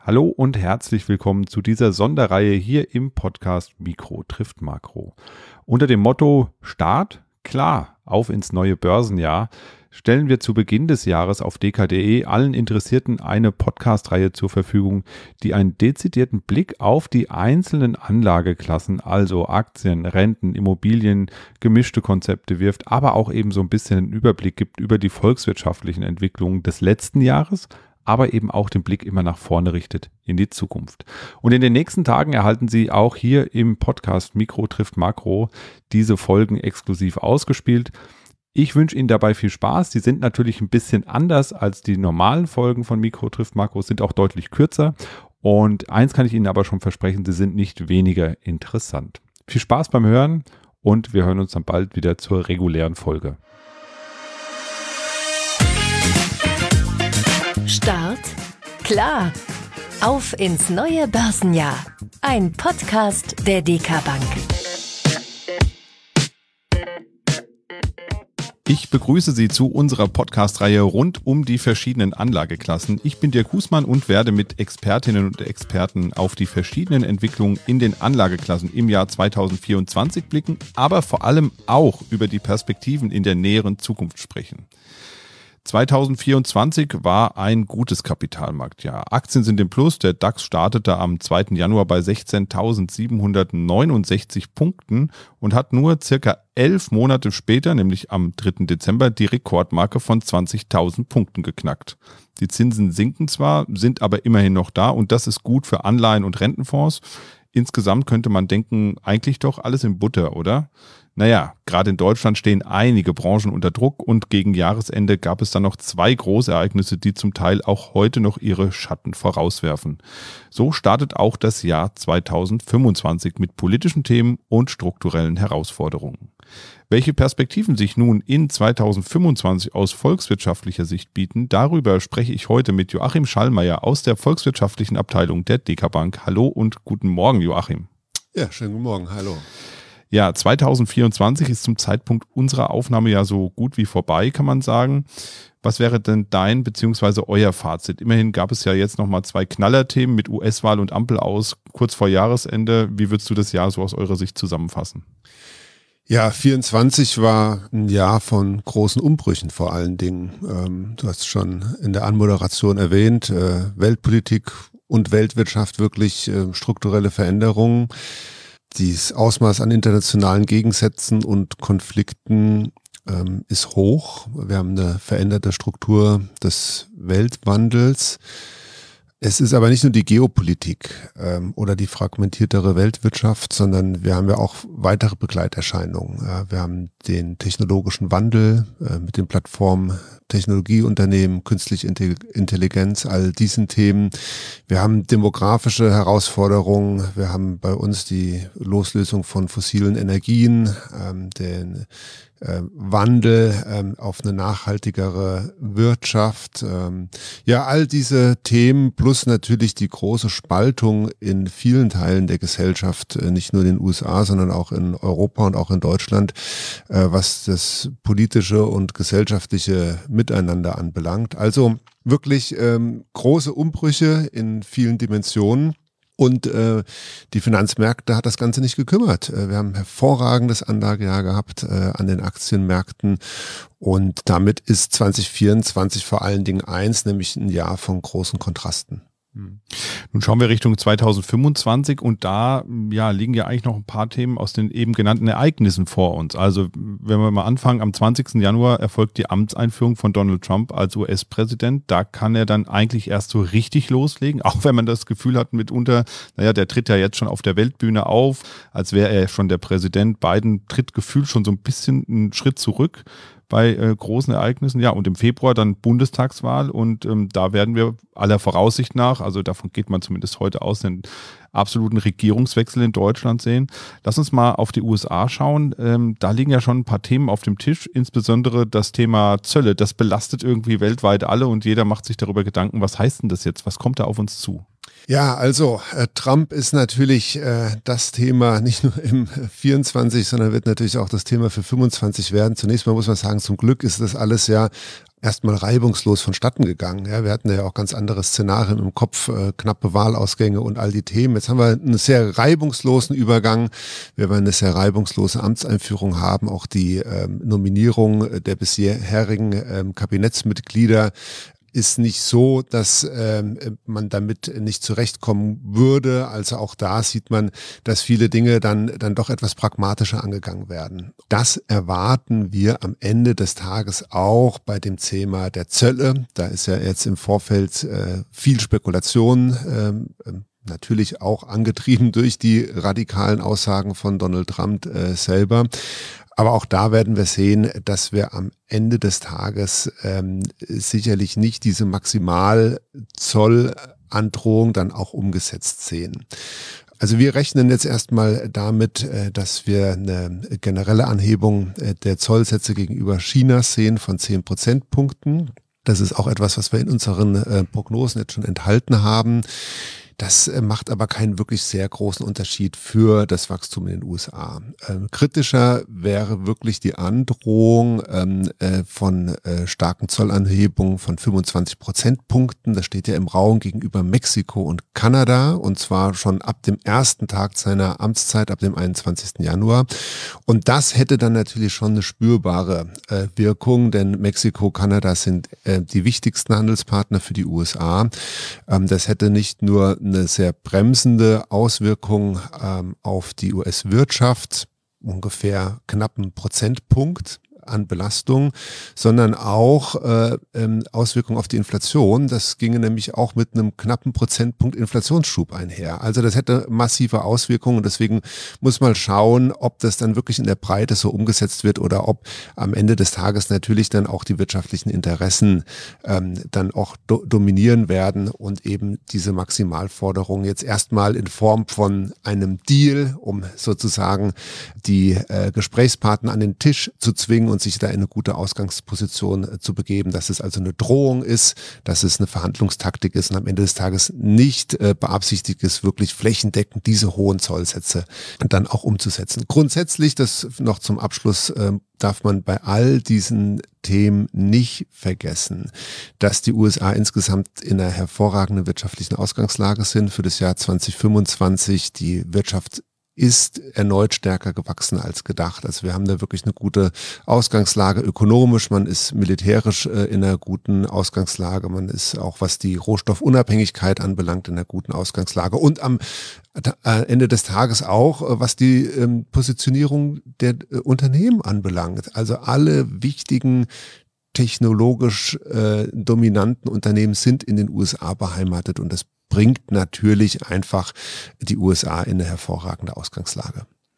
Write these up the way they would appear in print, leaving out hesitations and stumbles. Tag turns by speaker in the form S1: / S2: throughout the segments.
S1: Hallo und herzlich willkommen zu dieser Sonderreihe hier im Podcast Mikro trifft Makro. Unter dem Motto Start, klar, auf ins neue Börsenjahr stellen wir zu Beginn des Jahres auf dk.de allen Interessierten eine Podcast-Reihe zur Verfügung, die einen dezidierten Blick auf die einzelnen Anlageklassen, also Aktien, Renten, Immobilien, gemischte Konzepte wirft, aber auch eben so ein bisschen einen Überblick gibt über die volkswirtschaftlichen Entwicklungen des letzten Jahres, aber eben auch den Blick immer nach vorne richtet in die Zukunft. Und in den nächsten Tagen erhalten Sie auch hier im Podcast Mikro trifft Makro diese Folgen exklusiv ausgespielt. Ich wünsche Ihnen dabei viel Spaß. Die sind natürlich ein bisschen anders als die normalen Folgen von Mikro trifft Makro, sind auch deutlich kürzer. Und eins kann ich Ihnen aber schon versprechen, sie sind nicht weniger interessant. Viel Spaß beim Hören und wir hören uns dann bald wieder zur regulären Folge.
S2: Start, klar, auf ins neue Börsenjahr. Ein Podcast der DK Bank.
S1: Ich begrüße Sie zu unserer Podcast-Reihe rund um die verschiedenen Anlageklassen. Ich bin Dirk Husmann und werde mit Expertinnen und Experten auf die verschiedenen Entwicklungen in den Anlageklassen im Jahr 2024 blicken, aber vor allem auch über die Perspektiven in der näheren Zukunft sprechen. 2024 war ein gutes Kapitalmarktjahr. Aktien sind im Plus. Der DAX startete am 2. Januar bei 16.769 Punkten und hat nur circa 11 Monate später, nämlich am 3. Dezember, die Rekordmarke von 20.000 Punkten geknackt. Die Zinsen sinken zwar, sind aber immerhin noch da und das ist gut für Anleihen und Rentenfonds. Insgesamt könnte man denken, eigentlich doch alles in Butter, oder? Naja, gerade in Deutschland stehen einige Branchen unter Druck und gegen Jahresende gab es dann noch 2 Großereignisse, die zum Teil auch heute noch ihre Schatten vorauswerfen. So startet auch das Jahr 2025 mit politischen Themen und strukturellen Herausforderungen. Welche Perspektiven sich nun in 2025 aus volkswirtschaftlicher Sicht bieten, darüber spreche ich heute mit Joachim Schallmeier aus der volkswirtschaftlichen Abteilung der DK Bank. Hallo und guten Morgen, Joachim.
S3: Ja, schönen guten Morgen, hallo.
S1: Ja, 2024 ist zum Zeitpunkt unserer Aufnahme ja so gut wie vorbei, kann man sagen. Was wäre denn dein bzw. euer Fazit? Immerhin gab es ja jetzt nochmal 2 Knallerthemen mit US-Wahl und Ampel aus, kurz vor Jahresende. Wie würdest du das Jahr so aus eurer Sicht zusammenfassen?
S3: Ja, 24 war ein Jahr von großen Umbrüchen vor allen Dingen. Du hast schon in der Anmoderation erwähnt, Weltpolitik und Weltwirtschaft wirklich strukturelle Veränderungen. Dieses Ausmaß an internationalen Gegensätzen und Konflikten ist hoch. Wir haben eine veränderte Struktur des Weltwandels. Es ist aber nicht nur die Geopolitik oder die fragmentiertere Weltwirtschaft, sondern wir haben ja auch weitere Begleiterscheinungen. Wir haben den technologischen Wandel mit den Plattformen, Technologieunternehmen, künstliche Intelligenz, all diesen Themen. Wir haben demografische Herausforderungen. Wir haben bei uns die Loslösung von fossilen Energien, den Wandel auf eine nachhaltigere Wirtschaft. Ja, all diese Themen plus natürlich die große Spaltung in vielen Teilen der Gesellschaft, nicht nur in den USA, sondern auch in Europa und auch in Deutschland, was das politische und gesellschaftliche Miteinander anbelangt. Also wirklich große Umbrüche in vielen Dimensionen. Und die Finanzmärkte hat das Ganze nicht gekümmert. Wir haben ein hervorragendes Anlagejahr gehabt an den Aktienmärkten und damit ist 2024 vor allen Dingen eins, nämlich ein Jahr von großen Kontrasten.
S1: Nun schauen wir Richtung 2025 und da liegen ja eigentlich noch ein paar Themen aus den eben genannten Ereignissen vor uns. Also wenn wir mal anfangen, am 20. Januar erfolgt die Amtseinführung von Donald Trump als US-Präsident. Da kann er dann eigentlich erst so richtig loslegen, auch wenn man das Gefühl hat mitunter, der tritt ja jetzt schon auf der Weltbühne auf, als wäre er schon der Präsident. Biden tritt gefühlt schon so ein bisschen einen Schritt zurück bei großen Ereignissen. Ja, und im Februar dann Bundestagswahl und da werden wir aller Voraussicht nach, also davon geht man zumindest heute aus, den absoluten Regierungswechsel in Deutschland sehen. Lass uns mal auf die USA schauen. Da liegen ja schon ein paar Themen auf dem Tisch, insbesondere das Thema Zölle. Das belastet irgendwie weltweit alle und jeder macht sich darüber Gedanken, was heißt denn das jetzt? Was kommt da auf uns zu?
S3: Ja, also Trump ist natürlich das Thema nicht nur im 24, sondern wird natürlich auch das Thema für 25 werden. Zunächst mal muss man sagen, zum Glück ist das alles ja erstmal reibungslos vonstatten gegangen. Ja, wir hatten ja auch ganz andere Szenarien im Kopf, knappe Wahlausgänge und all die Themen. Jetzt haben wir einen sehr reibungslosen Übergang. Wir werden eine sehr reibungslose Amtseinführung haben. Auch die Nominierung der bisherigen Kabinettsmitglieder ist nicht so, dass man damit nicht zurechtkommen würde. Also auch da sieht man, dass viele Dinge dann doch etwas pragmatischer angegangen werden. Das erwarten wir am Ende des Tages auch bei dem Thema der Zölle. Da ist ja jetzt im Vorfeld viel Spekulation, natürlich auch angetrieben durch die radikalen Aussagen von Donald Trump selber. Aber auch da werden wir sehen, dass wir am Ende des Tages sicherlich nicht diese Maximalzollandrohung dann auch umgesetzt sehen. Also wir rechnen jetzt erstmal damit, dass wir eine generelle Anhebung der Zollsätze gegenüber China sehen von 10 Prozentpunkten. Das ist auch etwas, was wir in unseren Prognosen jetzt schon enthalten haben. Das macht aber keinen wirklich sehr großen Unterschied für das Wachstum in den USA. Kritischer wäre wirklich die Androhung von starken Zollanhebungen von 25 Prozentpunkten. Das steht ja im Raum gegenüber Mexiko und Kanada, und zwar schon ab dem ersten Tag seiner Amtszeit, ab dem 21. Januar. Und das hätte dann natürlich schon eine spürbare Wirkung, denn Mexiko, Kanada sind die wichtigsten Handelspartner für die USA. Das hätte nicht nur eine sehr bremsende Auswirkung auf die US-Wirtschaft, ungefähr knappen Prozentpunkt an Belastung, sondern auch Auswirkungen auf die Inflation. Das ginge nämlich auch mit einem knappen Prozentpunkt Inflationsschub einher. Also das hätte massive Auswirkungen, und deswegen muss man schauen, ob das dann wirklich in der Breite so umgesetzt wird oder ob am Ende des Tages natürlich dann auch die wirtschaftlichen Interessen dann auch dominieren werden und eben diese Maximalforderung jetzt erstmal in Form von einem Deal, um sozusagen die Gesprächspartner an den Tisch zu zwingen und sich da in eine gute Ausgangsposition zu begeben, dass es also eine Drohung ist, dass es eine Verhandlungstaktik ist und am Ende des Tages nicht beabsichtigt ist, wirklich flächendeckend diese hohen Zollsätze dann auch umzusetzen. Grundsätzlich, das noch zum Abschluss, darf man bei all diesen Themen nicht vergessen, dass die USA insgesamt in einer hervorragenden wirtschaftlichen Ausgangslage sind für das Jahr 2025. Die Wirtschaft ist erneut stärker gewachsen als gedacht. Also wir haben da wirklich eine gute Ausgangslage ökonomisch, man ist militärisch in einer guten Ausgangslage, man ist auch, was die Rohstoffunabhängigkeit anbelangt, in einer guten Ausgangslage und am Ende des Tages auch, was die Positionierung der Unternehmen anbelangt. Also alle wichtigen technologisch dominanten Unternehmen sind in den USA beheimatet, und das bringt natürlich einfach die USA in eine hervorragende Ausgangslage.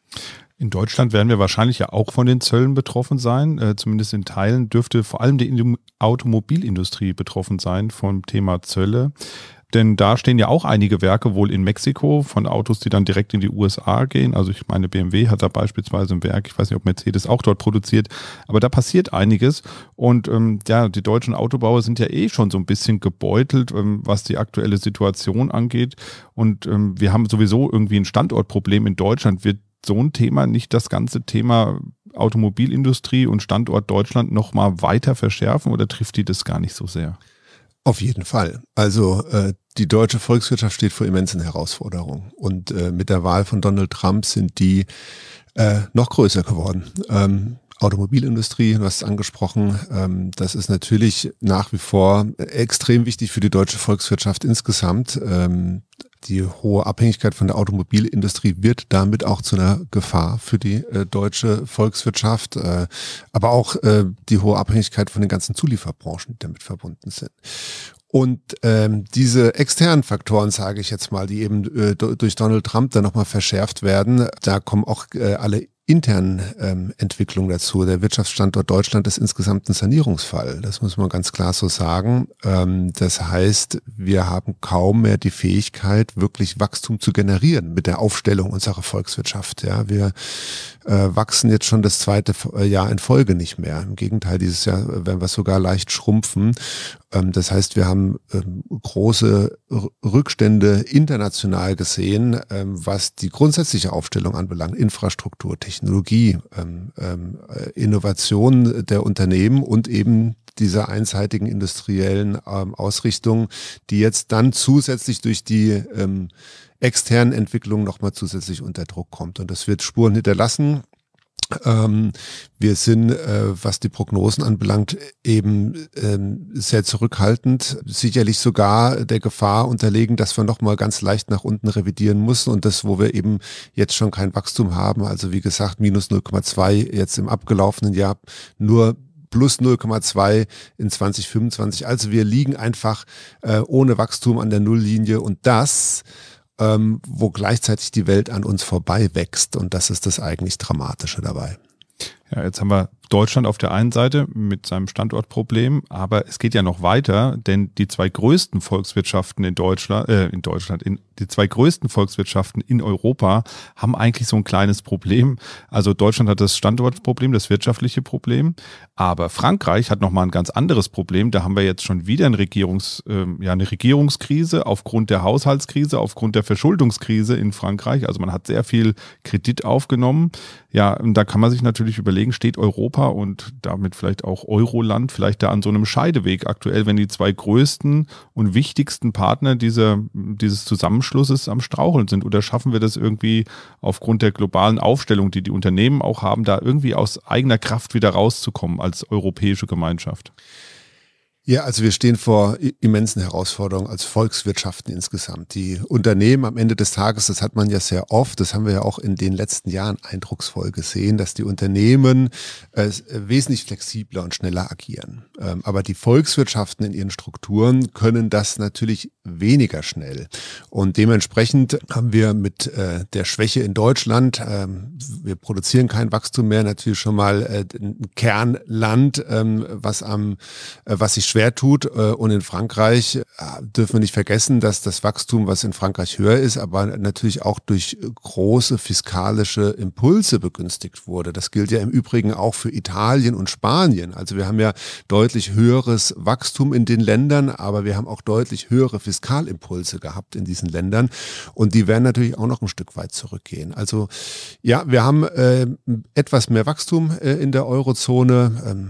S1: In Deutschland werden wir wahrscheinlich ja auch von den Zöllen betroffen sein. Zumindest in Teilen dürfte vor allem die Automobilindustrie betroffen sein vom Thema Zölle. Denn da stehen ja auch einige Werke wohl in Mexiko von Autos, die dann direkt in die USA gehen. Also ich meine, BMW hat da beispielsweise ein Werk, ich weiß nicht, ob Mercedes auch dort produziert, aber da passiert einiges. Und die deutschen Autobauer sind ja eh schon so ein bisschen gebeutelt, was die aktuelle Situation angeht. Und wir haben sowieso irgendwie ein Standortproblem in Deutschland. Wird so ein Thema nicht das ganze Thema Automobilindustrie und Standort Deutschland nochmal weiter verschärfen, oder trifft die das gar nicht so sehr?
S3: Auf jeden Fall. Also die deutsche Volkswirtschaft steht vor immensen Herausforderungen, und mit der Wahl von Donald Trump sind die noch größer geworden. Automobilindustrie, du hast es angesprochen, das ist natürlich nach wie vor extrem wichtig für die deutsche Volkswirtschaft insgesamt. Die hohe Abhängigkeit von der Automobilindustrie wird damit auch zu einer Gefahr für die deutsche Volkswirtschaft, aber auch die hohe Abhängigkeit von den ganzen Zulieferbranchen, die damit verbunden sind. Und diese externen Faktoren, sage ich jetzt mal, die eben durch Donald Trump dann nochmal verschärft werden, da kommen auch alle internen Entwicklungen dazu. Der Wirtschaftsstandort Deutschland ist insgesamt ein Sanierungsfall. Das muss man ganz klar so sagen. Das heißt, wir haben kaum mehr die Fähigkeit, wirklich Wachstum zu generieren mit der Aufstellung unserer Volkswirtschaft. Ja, wir wachsen jetzt schon das zweite Jahr in Folge nicht mehr. Im Gegenteil, dieses Jahr werden wir sogar leicht schrumpfen. Das heißt, wir haben große Rückstände international gesehen, was die grundsätzliche Aufstellung anbelangt. Infrastruktur, Technologie, Innovation der Unternehmen und eben dieser einseitigen industriellen Ausrichtung, die jetzt dann zusätzlich durch die externen Entwicklungen nochmal zusätzlich unter Druck kommt. Und das wird Spuren hinterlassen. Wir sind, was die Prognosen anbelangt, eben sehr zurückhaltend, sicherlich sogar der Gefahr unterlegen, dass wir nochmal ganz leicht nach unten revidieren müssen und das, wo wir eben jetzt schon kein Wachstum haben, also wie gesagt minus 0,2 jetzt im abgelaufenen Jahr, nur plus 0,2 in 2025. Also wir liegen einfach ohne Wachstum an der Nulllinie und das wo gleichzeitig die Welt an uns vorbei wächst. Und das ist das eigentlich Dramatische dabei.
S1: Ja, jetzt haben wir Deutschland auf der einen Seite mit seinem Standortproblem, aber es geht ja noch weiter, denn die zwei größten Volkswirtschaften die zwei größten Volkswirtschaften in Europa haben eigentlich so ein kleines Problem. Also Deutschland hat das Standortproblem, das wirtschaftliche Problem, aber Frankreich hat nochmal ein ganz anderes Problem. Da haben wir jetzt schon wieder eine Regierungskrise aufgrund der Haushaltskrise, aufgrund der Verschuldungskrise in Frankreich. Also man hat sehr viel Kredit aufgenommen. Ja, und da kann man sich natürlich überlegen, steht Europa und damit vielleicht auch Euroland vielleicht da an so einem Scheideweg aktuell, wenn die zwei größten und wichtigsten Partner dieses Zusammenschlusses am Straucheln sind? Oder schaffen wir das irgendwie aufgrund der globalen Aufstellung, die die Unternehmen auch haben, da irgendwie aus eigener Kraft wieder rauszukommen als europäische Gemeinschaft?
S3: Ja, also wir stehen vor immensen Herausforderungen als Volkswirtschaften insgesamt. Die Unternehmen am Ende des Tages, das hat man ja sehr oft, das haben wir ja auch in den letzten Jahren eindrucksvoll gesehen, dass die Unternehmen wesentlich flexibler und schneller agieren. Aber die Volkswirtschaften in ihren Strukturen können das natürlich weniger schnell. Und dementsprechend haben wir mit der Schwäche in Deutschland, wir produzieren kein Wachstum mehr, natürlich schon mal ein Kernland, was sich schwer tut. Und in Frankreich dürfen wir nicht vergessen, dass das Wachstum, was in Frankreich höher ist, aber natürlich auch durch große fiskalische Impulse begünstigt wurde. Das gilt ja im Übrigen auch für Italien und Spanien. Also wir haben ja deutlich höheres Wachstum in den Ländern, aber wir haben auch deutlich höhere Fiskalimpulse gehabt in diesen Ländern. Und die werden natürlich auch noch ein Stück weit zurückgehen. Also ja, wir haben etwas mehr Wachstum in der Eurozone,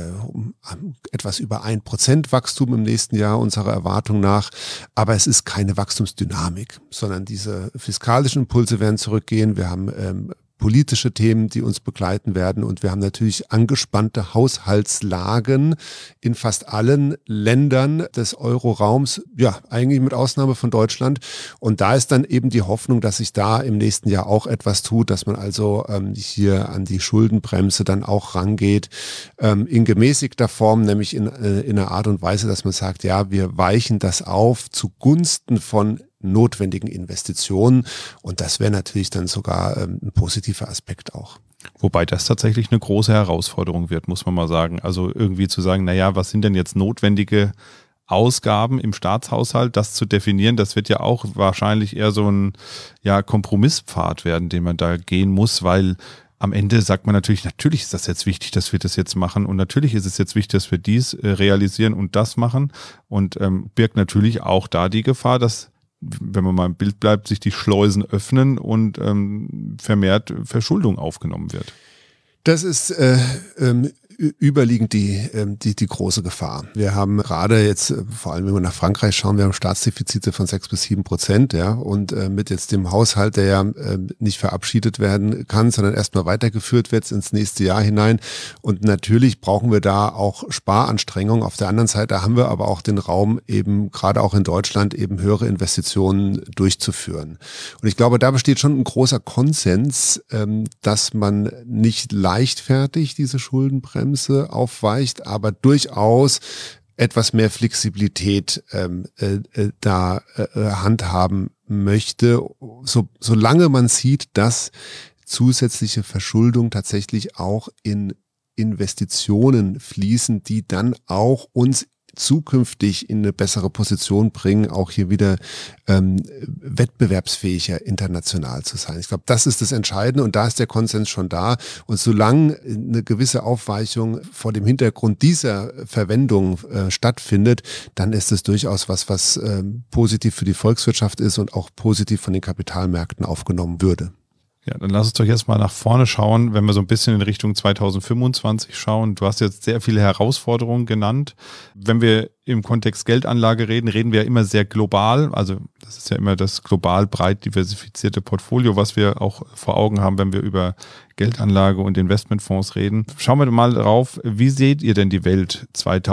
S3: etwas über 1% Wachstum im nächsten Jahr unserer Erwartung nach, aber es ist keine Wachstumsdynamik, sondern diese fiskalischen Impulse werden zurückgehen. Wir haben politische Themen, die uns begleiten werden und wir haben natürlich angespannte Haushaltslagen in fast allen Ländern des Euroraums, ja, eigentlich mit Ausnahme von Deutschland. Und da ist dann eben die Hoffnung, dass sich da im nächsten Jahr auch etwas tut, dass man also hier an die Schuldenbremse dann auch rangeht, in gemäßigter Form, nämlich in einer Art und Weise, dass man sagt, ja, wir weichen das auf zugunsten von notwendigen Investitionen und das wäre natürlich dann sogar ein positiver Aspekt auch.
S1: Wobei das tatsächlich eine große Herausforderung wird, muss man mal sagen. Also irgendwie zu sagen, naja, was sind denn jetzt notwendige Ausgaben im Staatshaushalt, das zu definieren, das wird ja auch wahrscheinlich eher so ein Kompromisspfad werden, den man da gehen muss, weil am Ende sagt man natürlich ist das jetzt wichtig, dass wir das jetzt machen und natürlich ist es jetzt wichtig, dass wir dies realisieren und das machen und birgt natürlich auch da die Gefahr, dass, wenn man mal im Bild bleibt, sich die Schleusen öffnen und vermehrt Verschuldung aufgenommen wird.
S3: Das ist überliegend die große Gefahr. Wir haben gerade jetzt, vor allem wenn wir nach Frankreich schauen, wir haben Staatsdefizite von 6-7%, ja, und mit jetzt dem Haushalt, der ja nicht verabschiedet werden kann, sondern erstmal weitergeführt wird ins nächste Jahr hinein. Und natürlich brauchen wir da auch Sparanstrengungen. Auf der anderen Seite haben wir aber auch den Raum, eben gerade auch in Deutschland, eben höhere Investitionen durchzuführen. Und ich glaube, da besteht schon ein großer Konsens, dass man nicht leichtfertig diese Schuldenbremse aufweicht, aber durchaus etwas mehr Flexibilität handhaben möchte, solange man sieht, dass zusätzliche Verschuldung tatsächlich auch in Investitionen fließen, die dann auch uns zukünftig in eine bessere Position bringen, auch hier wieder wettbewerbsfähiger international zu sein. Ich glaube, das ist das Entscheidende und da ist der Konsens schon da. Und solange eine gewisse Aufweichung vor dem Hintergrund dieser Verwendung stattfindet, dann ist es durchaus was positiv für die Volkswirtschaft ist und auch positiv von den Kapitalmärkten aufgenommen würde.
S1: Ja, dann lass uns doch jetzt mal nach vorne schauen, wenn wir so ein bisschen in Richtung 2025 schauen. Du hast jetzt sehr viele Herausforderungen genannt. Wenn wir im Kontext Geldanlage reden wir ja immer sehr global. Also das ist ja immer das global breit diversifizierte Portfolio, was wir auch vor Augen haben, wenn wir über Geldanlage und Investmentfonds reden. Schauen wir mal drauf, wie seht ihr denn die Welt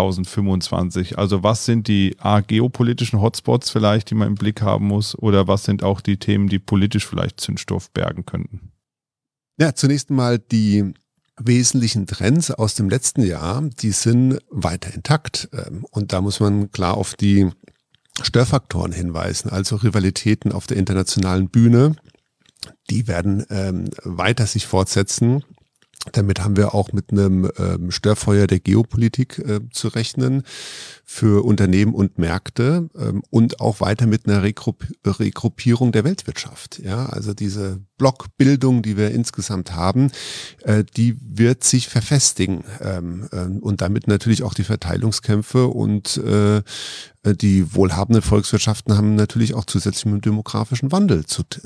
S1: 2025? Also was sind die geopolitischen Hotspots vielleicht, die man im Blick haben muss? Oder was sind auch die Themen, die politisch vielleicht Zündstoff bergen könnten?
S3: Ja, zunächst mal die wesentlichen Trends aus dem letzten Jahr, die sind weiter intakt. Und da muss man klar auf die Störfaktoren hinweisen, also Rivalitäten auf der internationalen Bühne. Die werden weiter sich fortsetzen. Damit haben wir auch mit einem Störfeuer der Geopolitik zu rechnen für Unternehmen und Märkte und auch weiter mit einer Regruppierung der Weltwirtschaft. Ja, also diese Blockbildung, die wir insgesamt haben, die wird sich verfestigen und damit natürlich auch die Verteilungskämpfe und die wohlhabenden Volkswirtschaften haben natürlich auch zusätzlich mit dem demografischen Wandel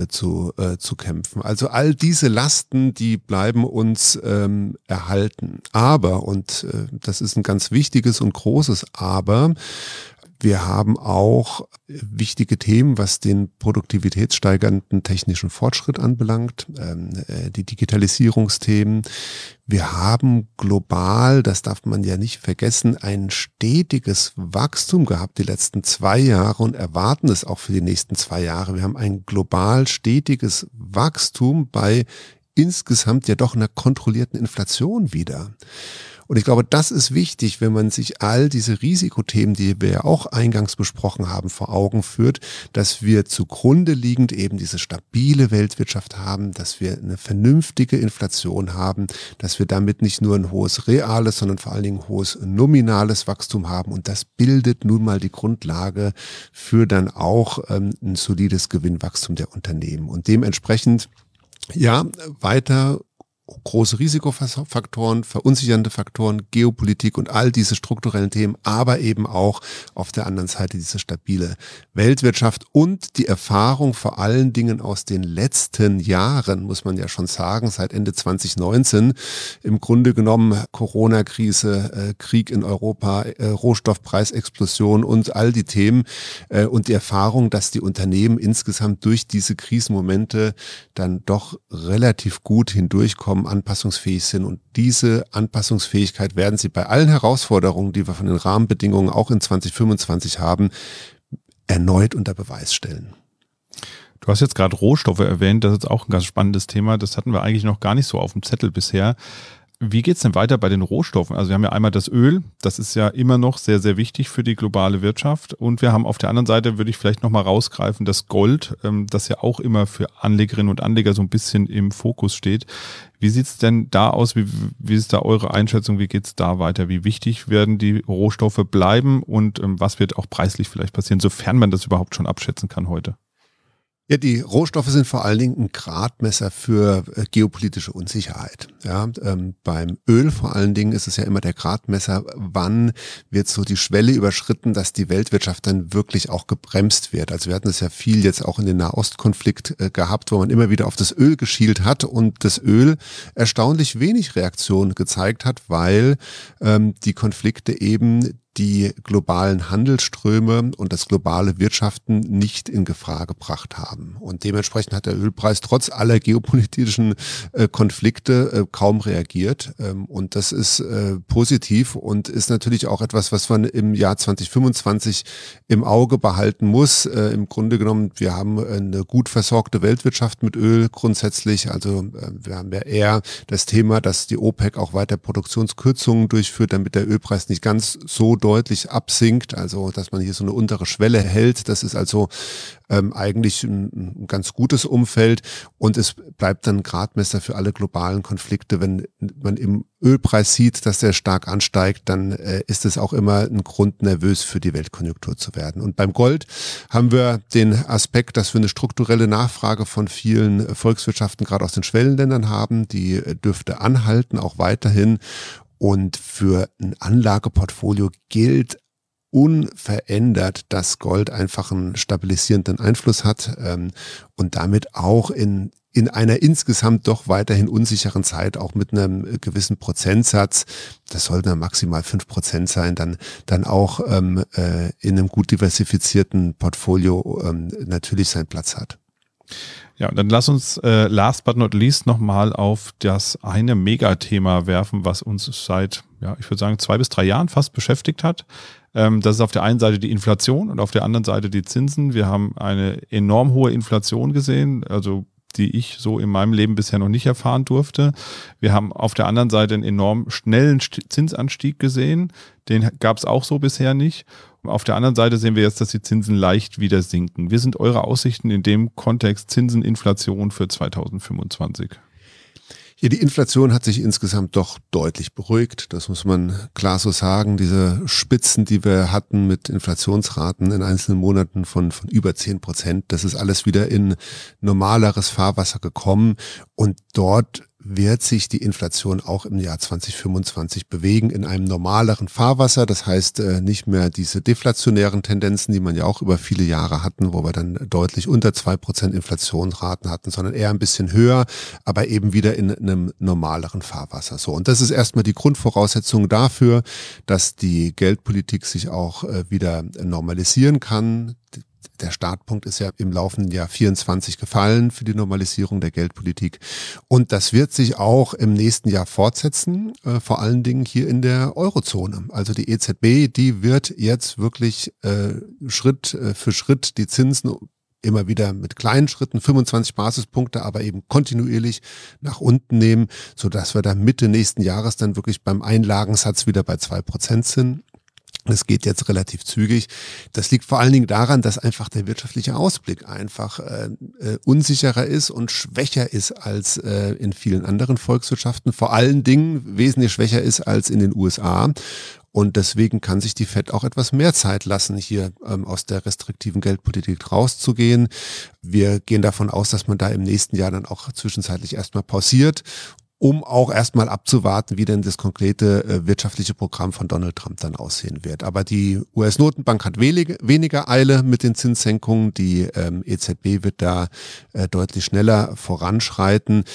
S3: zu kämpfen. Also all diese Lasten, die bleiben uns erhalten. Aber, und das ist ein ganz wichtiges und großes Aber, wir haben auch wichtige Themen, was den produktivitätssteigernden technischen Fortschritt anbelangt, die Digitalisierungsthemen. Wir haben global, das darf man ja nicht vergessen, ein stetiges Wachstum gehabt die letzten 2 Jahre und erwarten es auch für die nächsten 2 Jahre. Wir haben ein global stetiges Wachstum bei insgesamt ja doch einer kontrollierten Inflation wieder. Und ich glaube, das ist wichtig, wenn man sich all diese Risikothemen, die wir ja auch eingangs besprochen haben, vor Augen führt, dass wir zugrunde liegend eben diese stabile Weltwirtschaft haben, dass wir eine vernünftige Inflation haben, dass wir damit nicht nur ein hohes reales, sondern vor allen Dingen ein hohes nominales Wachstum haben. Und das bildet nun mal die Grundlage für dann auch ein solides Gewinnwachstum der Unternehmen. Und dementsprechend, ja, weiter große Risikofaktoren, verunsichernde Faktoren, Geopolitik und all diese strukturellen Themen, aber eben auch auf der anderen Seite diese stabile Weltwirtschaft und die Erfahrung vor allen Dingen aus den letzten Jahren, muss man ja schon sagen, seit Ende 2019, im Grunde genommen Corona-Krise, Krieg in Europa, Rohstoffpreisexplosion und all die Themen und die Erfahrung, dass die Unternehmen insgesamt durch diese Krisenmomente dann doch relativ gut hindurchkommen, anpassungsfähig sind und diese Anpassungsfähigkeit werden sie bei allen Herausforderungen, die wir von den Rahmenbedingungen auch in 2025 haben, erneut unter Beweis stellen.
S1: Du hast jetzt gerade Rohstoffe erwähnt, das ist auch ein ganz spannendes Thema, das hatten wir eigentlich noch gar nicht so auf dem Zettel bisher. Wie geht es denn weiter bei den Rohstoffen? Also wir haben ja einmal das Öl, das ist ja immer noch sehr, sehr wichtig für die globale Wirtschaft und wir haben auf der anderen Seite, würde ich vielleicht nochmal rausgreifen, das Gold, das ja auch immer für Anlegerinnen und Anleger so ein bisschen im Fokus steht. Wie sieht es denn da aus? Wie ist da eure Einschätzung? Wie geht es da weiter? Wie wichtig werden die Rohstoffe bleiben und was wird auch preislich vielleicht passieren, sofern man das überhaupt schon abschätzen kann heute?
S3: Ja, die Rohstoffe sind vor allen Dingen ein Gradmesser für geopolitische Unsicherheit. Ja, beim Öl vor allen Dingen ist es ja immer der Gradmesser, wann wird so die Schwelle überschritten, dass die Weltwirtschaft dann wirklich auch gebremst wird. Also wir hatten es ja viel jetzt auch in den Nahostkonflikt gehabt, wo man immer wieder auf das Öl geschielt hat und das Öl erstaunlich wenig Reaktion gezeigt hat, weil die Konflikte eben die globalen Handelsströme und das globale Wirtschaften nicht in Gefahr gebracht haben. Und dementsprechend hat der Ölpreis trotz aller geopolitischen Konflikte kaum reagiert. Und das ist positiv und ist natürlich auch etwas, was man im Jahr 2025 im Auge behalten muss. Im Grunde genommen, wir haben eine gut versorgte Weltwirtschaft mit Öl grundsätzlich. Also wir haben ja eher das Thema, dass die OPEC auch weiter Produktionskürzungen durchführt, damit der Ölpreis nicht ganz so deutlich absinkt, also dass man hier so eine untere Schwelle hält. Das ist also eigentlich ein ganz gutes Umfeld und es bleibt dann Gradmesser für alle globalen Konflikte. Wenn man im Ölpreis sieht, dass der stark ansteigt, dann ist es auch immer ein Grund, nervös für die Weltkonjunktur zu werden. Und beim Gold haben wir den Aspekt, dass wir eine strukturelle Nachfrage von vielen Volkswirtschaften gerade aus den Schwellenländern haben. Die dürfte anhalten, auch weiterhin. Und für ein Anlageportfolio gilt unverändert, dass Gold einfach einen stabilisierenden Einfluss hat und damit auch in einer insgesamt doch weiterhin unsicheren Zeit auch mit einem gewissen Prozentsatz, das soll dann maximal 5% sein, dann auch in einem gut diversifizierten Portfolio natürlich seinen Platz hat.
S1: Ja, dann lass uns last but not least nochmal auf das eine Megathema werfen, was uns seit, ich würde sagen 2 bis 3 Jahren fast beschäftigt hat. Das ist auf der einen Seite die Inflation und auf der anderen Seite die Zinsen. Wir haben eine enorm hohe Inflation gesehen, also die ich so in meinem Leben bisher noch nicht erfahren durfte. Wir haben auf der anderen Seite einen enorm schnellen Zinsanstieg gesehen. Den gab es auch so bisher nicht. Auf der anderen Seite sehen wir jetzt, dass die Zinsen leicht wieder sinken. Wie sind eure Aussichten in dem Kontext Zinsen, Inflation für 2025?
S3: Ja, die Inflation hat sich insgesamt doch deutlich beruhigt. Das muss man klar so sagen. Diese Spitzen, die wir hatten mit Inflationsraten in einzelnen Monaten von über 10%, das ist alles wieder in normaleres Fahrwasser gekommen. Und dort wird sich die Inflation auch im Jahr 2025 bewegen in einem normaleren Fahrwasser. Das heißt nicht mehr diese deflationären Tendenzen, die man ja auch über viele Jahre hatten, wo wir dann deutlich unter 2% Inflationsraten hatten, sondern eher ein bisschen höher, aber eben wieder in einem normaleren Fahrwasser. So, und das ist erstmal die Grundvoraussetzung dafür, dass die Geldpolitik sich auch wieder normalisieren kann. Der Startpunkt ist ja im laufenden Jahr 24 gefallen für die Normalisierung der Geldpolitik. Und das wird sich auch im nächsten Jahr fortsetzen, vor allen Dingen hier in der Eurozone. Also die EZB, die wird jetzt wirklich Schritt für Schritt die Zinsen immer wieder mit kleinen Schritten, 25 Basispunkte, aber eben kontinuierlich nach unten nehmen, sodass wir dann Mitte nächsten Jahres dann wirklich beim Einlagensatz wieder bei 2% sind. Das geht jetzt relativ zügig. Das liegt vor allen Dingen daran, dass einfach der wirtschaftliche Ausblick einfach unsicherer ist und schwächer ist als in vielen anderen Volkswirtschaften. Vor allen Dingen wesentlich schwächer ist als in den USA. Und deswegen kann sich die FED auch etwas mehr Zeit lassen, hier aus der restriktiven Geldpolitik rauszugehen. Wir gehen davon aus, dass man da im nächsten Jahr dann auch zwischenzeitlich erstmal pausiert, um auch erstmal abzuwarten, wie denn das konkrete wirtschaftliche Programm von Donald Trump dann aussehen wird. Aber die US-Notenbank hat weniger Eile mit den Zinssenkungen. Die EZB wird da deutlich schneller voranschreiten.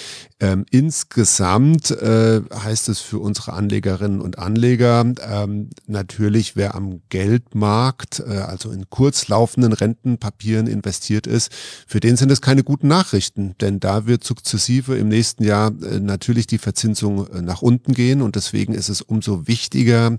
S3: Insgesamt heißt es für unsere Anlegerinnen und Anleger, natürlich wer am Geldmarkt, also in kurzlaufenden Rentenpapieren investiert ist, für den sind es keine guten Nachrichten, denn da wird sukzessive im nächsten Jahr natürlich die Verzinsung nach unten gehen und deswegen ist es umso wichtiger,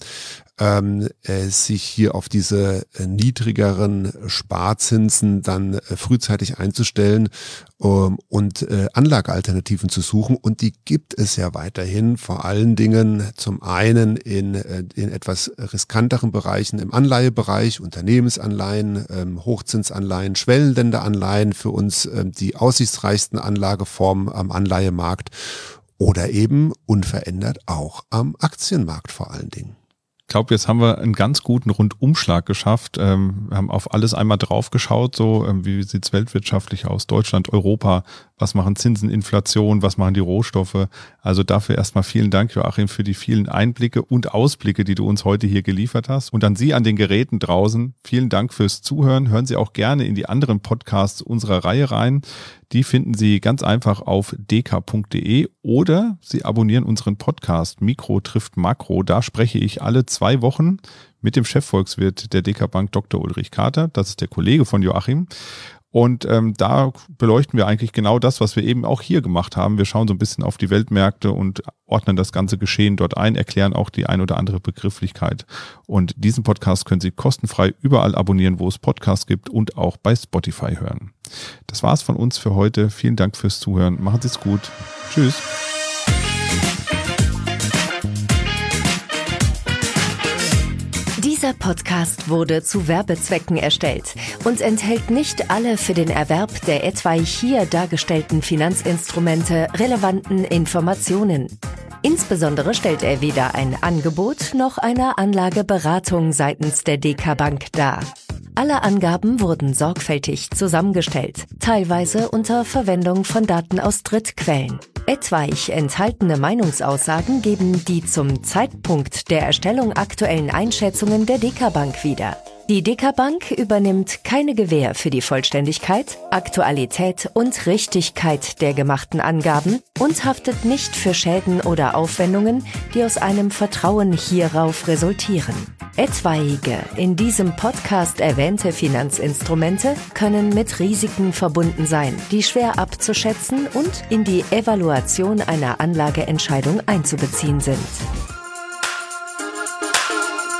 S3: sich hier auf diese niedrigeren Sparzinsen dann frühzeitig einzustellen und Anlagealternativen zu suchen. Und die gibt es ja weiterhin, vor allen Dingen zum einen in etwas riskanteren Bereichen im Anleihebereich, Unternehmensanleihen, Hochzinsanleihen, Schwellenländeranleihen, für uns die aussichtsreichsten Anlageformen am Anleihemarkt oder eben unverändert auch am Aktienmarkt vor allen Dingen.
S1: Ich glaube, jetzt haben wir einen ganz guten Rundumschlag geschafft. Wir haben auf alles einmal drauf geschaut, so wie sieht es weltwirtschaftlich aus, Deutschland, Europa, was machen Zinsen, Inflation, was machen die Rohstoffe. Also dafür erstmal vielen Dank, Joachim, für die vielen Einblicke und Ausblicke, die du uns heute hier geliefert hast. Und an Sie an den Geräten draußen, vielen Dank fürs Zuhören. Hören Sie auch gerne in die anderen Podcasts unserer Reihe rein. Die finden Sie ganz einfach auf dk.de oder Sie abonnieren unseren Podcast Mikro trifft Makro. Da spreche ich alle 2 Wochen mit dem Chefvolkswirt der DK Bank, Dr. Ulrich Kater. Das ist der Kollege von Joachim. Und da beleuchten wir eigentlich genau das, was wir eben auch hier gemacht haben. Wir schauen so ein bisschen auf die Weltmärkte und ordnen das ganze Geschehen dort ein, erklären auch die ein oder andere Begrifflichkeit. Und diesen Podcast können Sie kostenfrei überall abonnieren, wo es Podcasts gibt und auch bei Spotify hören. Das war's von uns für heute. Vielen Dank fürs Zuhören. Machen Sie es gut. Tschüss.
S2: Dieser Podcast wurde zu Werbezwecken erstellt und enthält nicht alle für den Erwerb der etwaig hier dargestellten Finanzinstrumente relevanten Informationen. Insbesondere stellt er weder ein Angebot noch eine Anlageberatung seitens der DK Bank dar. Alle Angaben wurden sorgfältig zusammengestellt, teilweise unter Verwendung von Daten aus Drittquellen. Etwaig enthaltene Meinungsaussagen geben die zum Zeitpunkt der Erstellung aktuellen Einschätzungen der DK Bank wieder. Die DK Bank übernimmt keine Gewähr für die Vollständigkeit, Aktualität und Richtigkeit der gemachten Angaben und haftet nicht für Schäden oder Aufwendungen, die aus einem Vertrauen hierauf resultieren. Etwaige in diesem Podcast erwähnte Finanzinstrumente können mit Risiken verbunden sein, die schwer abzuschätzen und in die Evaluation einer Anlageentscheidung einzubeziehen sind.